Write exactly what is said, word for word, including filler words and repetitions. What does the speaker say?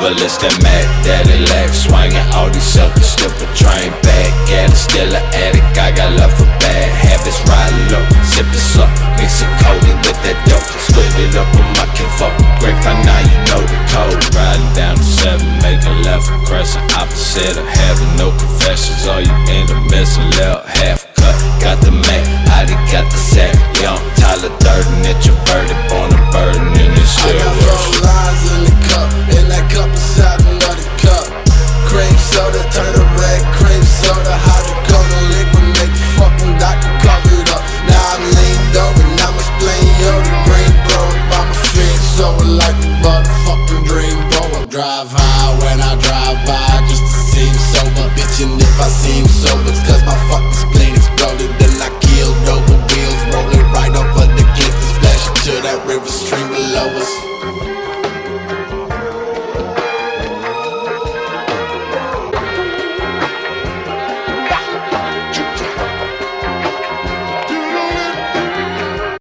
Well, it's that Mac Daddy lack, swinging all these suckers, slip a train back at it. Still an addict, I got love for bad habits. Riding low, sipping suck, mixing codeine with that dope. Split it up with my kinfolk. Break on now, you know the code. Riding down the seven, make a left crescent, opposite of having no confessions. All you end up missing, left half cut. Got the Mac, I done got the sack. Young Tyler Durden at your birdie, born a burden and it's still I got worse. four lines in the cup, and that cup inside another cup. Cream soda, turn to red cream soda. Hydrocodone liquid, make the fucking doctor cover it up. Now I'm leaned over, now I'm explaining yo the green throw by my feet, so like a motherfucking dreamboat. I drive high when I drive by, just to seem sober. Bitchin' if I seem sober, it's cause my fucking spleen exploded. Then I killed over wheels, rolling right up under the splash to that river stream below us.